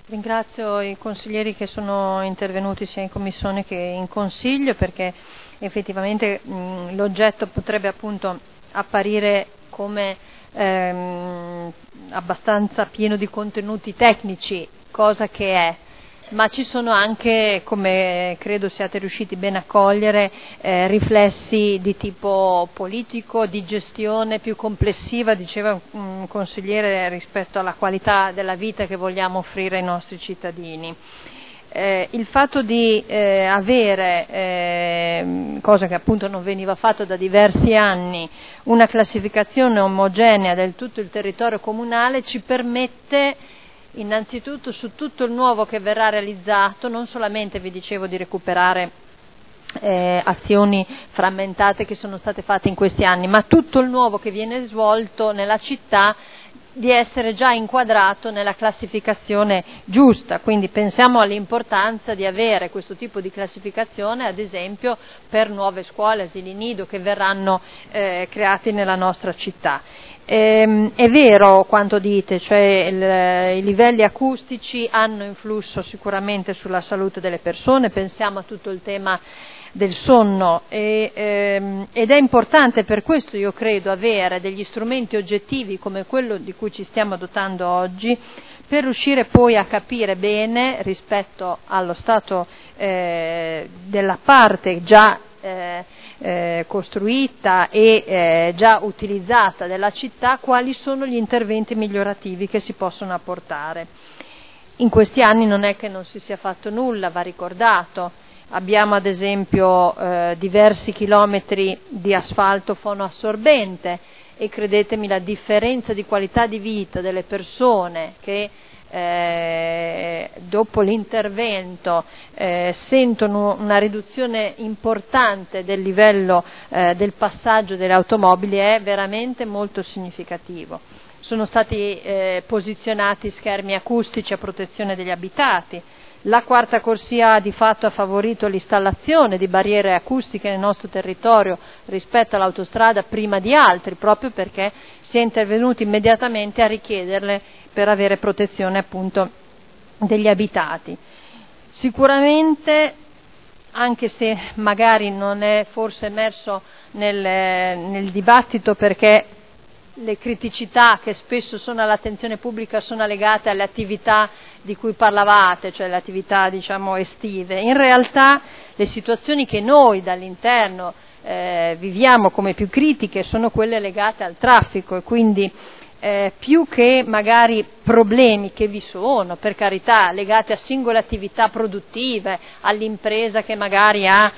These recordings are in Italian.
Ringrazio i consiglieri che sono intervenuti sia in Commissione che in Consiglio, perché effettivamente l'oggetto potrebbe appunto apparire come abbastanza pieno di contenuti tecnici, cosa che è, ma ci sono anche, come credo siate riusciti bene a cogliere, riflessi di tipo politico, di gestione più complessiva, diceva un consigliere, rispetto alla qualità della vita che vogliamo offrire ai nostri cittadini. Il fatto di avere, cosa che appunto non veniva fatta da diversi anni, una classificazione omogenea del tutto il territorio comunale ci permette innanzitutto su tutto il nuovo che verrà realizzato, non solamente vi dicevo di recuperare azioni frammentate che sono state fatte in questi anni, ma tutto il nuovo che viene svolto nella città, di essere già inquadrato nella classificazione giusta. Quindi pensiamo all'importanza di avere questo tipo di classificazione, ad esempio per nuove scuole, asili nido che verranno creati nella nostra città. È vero quanto dite, cioè i livelli acustici hanno influsso sicuramente sulla salute delle persone, pensiamo a tutto il tema del sonno ed è importante per questo, io credo, avere degli strumenti oggettivi come quello di cui ci stiamo dotando oggi, per riuscire poi a capire bene rispetto allo stato della parte già costruita e già utilizzata della città, quali sono gli interventi migliorativi che si possono apportare. In questi anni non è che non si sia fatto nulla, va ricordato. Abbiamo ad esempio diversi chilometri di asfalto fonoassorbente e credetemi, la differenza di qualità di vita delle persone che dopo l'intervento sentono una riduzione importante del livello del passaggio delle automobili è veramente molto significativo. Sono stati posizionati schermi acustici a protezione degli abitati. La quarta corsia di fatto ha favorito l'installazione di barriere acustiche nel nostro territorio rispetto all'autostrada prima di altri, proprio perché si è intervenuti immediatamente a richiederle per avere protezione appunto degli abitati. Sicuramente, anche se magari non è forse emerso nel dibattito, perché le criticità che spesso sono all'attenzione pubblica sono legate alle attività di cui parlavate, cioè le attività diciamo estive. In realtà le situazioni che noi dall'interno viviamo come più critiche sono quelle legate al traffico e quindi più che magari problemi che vi sono, per carità, legati a singole attività produttive, all'impresa che magari ha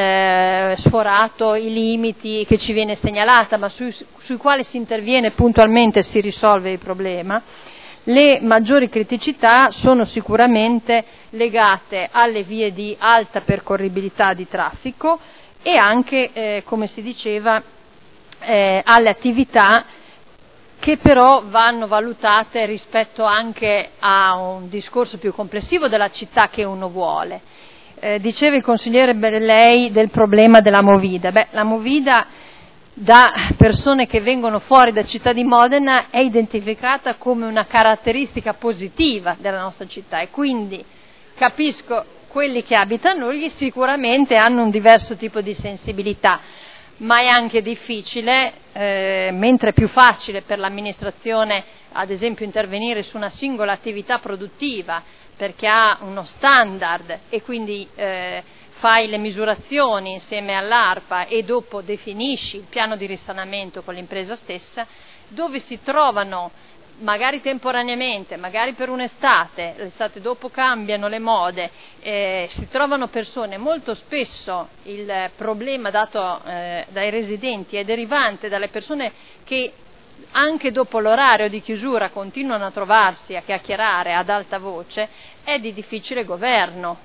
sforato i limiti che ci viene segnalata, ma sui quali si interviene puntualmente e si risolve il problema, le maggiori criticità sono sicuramente legate alle vie di alta percorribilità di traffico e anche, come si diceva, alle attività che però vanno valutate rispetto anche a un discorso più complessivo della città che uno vuole. Diceva il consigliere lei del problema della movida. La movida da persone che vengono fuori da città di Modena è identificata come una caratteristica positiva della nostra città e quindi capisco quelli che abitano lì sicuramente hanno un diverso tipo di sensibilità. Ma è anche difficile, mentre è più facile per l'amministrazione ad esempio intervenire su una singola attività produttiva perché ha uno standard e quindi fai le misurazioni insieme all'ARPA e dopo definisci il piano di risanamento con l'impresa stessa, dove si trovano magari temporaneamente, magari per un'estate, l'estate dopo cambiano le mode, si trovano persone, molto spesso il problema dato dai residenti è derivante dalle persone che anche dopo l'orario di chiusura continuano a trovarsi a chiacchierare ad alta voce, è di difficile governo,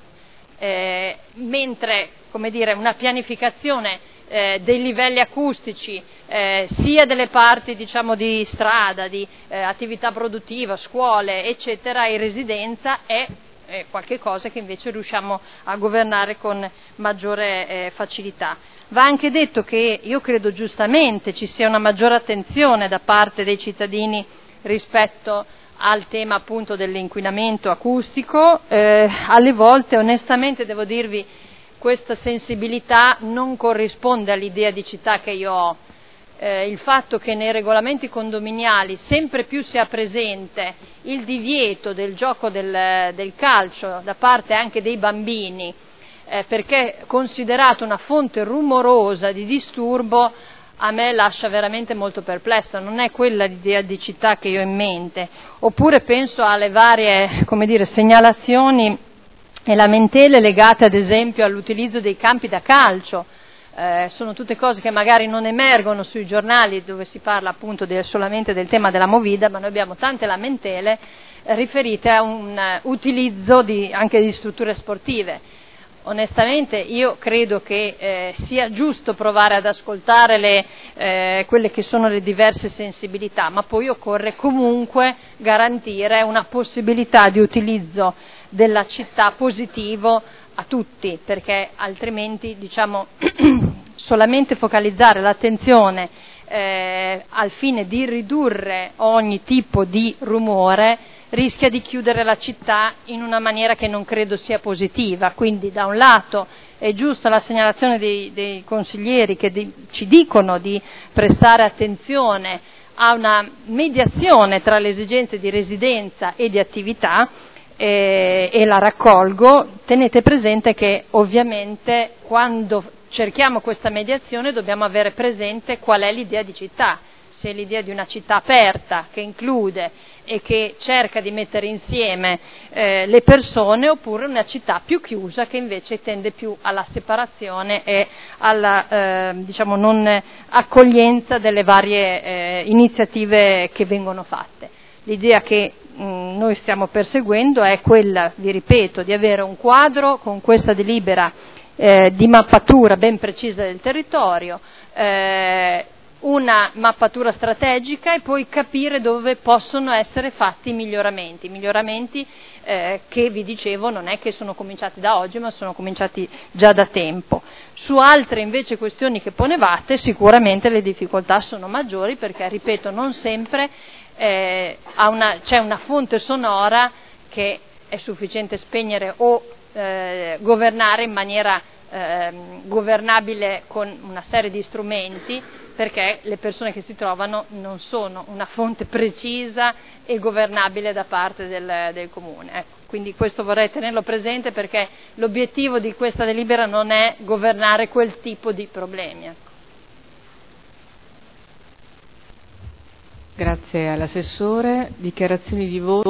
mentre come dire, una pianificazione dei livelli acustici sia delle parti diciamo di strada, di attività produttiva, scuole eccetera e residenza è qualche cosa che invece riusciamo a governare con maggiore facilità. Va anche detto che io credo giustamente ci sia una maggiore attenzione da parte dei cittadini rispetto al tema appunto dell'inquinamento acustico. Alle volte, onestamente, devo dirvi, questa sensibilità non corrisponde all'idea di città che io ho. Il fatto che nei regolamenti condominiali sempre più sia presente il divieto del gioco del calcio da parte anche dei bambini, perché è considerato una fonte rumorosa di disturbo, a me lascia veramente molto perplessa. Non è quella l'idea di città che io ho in mente. Oppure penso alle varie, segnalazioni e lamentele legate ad esempio all'utilizzo dei campi da calcio. Sono tutte cose che magari non emergono sui giornali dove si parla appunto solamente del tema della Movida, ma noi abbiamo tante lamentele riferite a un utilizzo anche di strutture sportive. Onestamente io credo che sia giusto provare ad ascoltare quelle che sono le diverse sensibilità, ma poi occorre comunque garantire una possibilità di utilizzo della città positivo a tutti, perché altrimenti solamente focalizzare l'attenzione al fine di ridurre ogni tipo di rumore rischia di chiudere la città in una maniera che non credo sia positiva. Quindi da un lato è giusta la segnalazione dei consiglieri che ci dicono di prestare attenzione a una mediazione tra le esigenze di residenza e di attività, e la raccolgo. Tenete presente che ovviamente quando cerchiamo questa mediazione dobbiamo avere presente qual è l'idea di città, se è l'idea di una città aperta che include e che cerca di mettere insieme le persone, oppure una città più chiusa che invece tende più alla separazione e alla non accoglienza delle varie iniziative che vengono fatte. L'idea che noi stiamo perseguendo è quella, vi ripeto, di avere un quadro con questa delibera di mappatura ben precisa del territorio, una mappatura strategica, e poi capire dove possono essere fatti i miglioramenti che vi dicevo non è che sono cominciati da oggi, ma sono cominciati già da tempo. Su altre invece questioni che ponevate sicuramente le difficoltà sono maggiori, perché ripeto, non sempre c'è una fonte sonora che è sufficiente spegnere o governare in maniera governabile con una serie di strumenti, perché le persone che si trovano non sono una fonte precisa e governabile da parte del comune. Ecco, quindi questo vorrei tenerlo presente, perché l'obiettivo di questa delibera non è governare quel tipo di problemi. Ecco. Grazie all'assessore. Dichiarazioni di voto.